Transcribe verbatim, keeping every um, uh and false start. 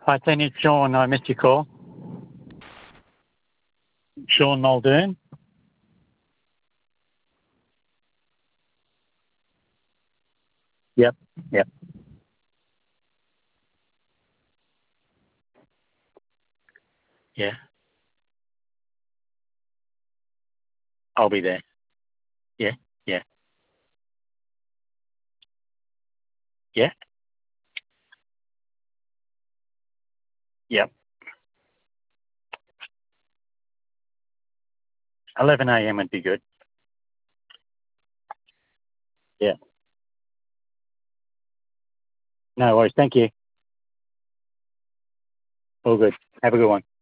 Hi, Tony. It's Sean. I missed your call. Sean Muldoon. Yep, yep. Yeah, I'll be there. Yeah, yeah, yeah, yep. eleven a m would be good. Yeah. No worries. Thank you. All good. Have a good one.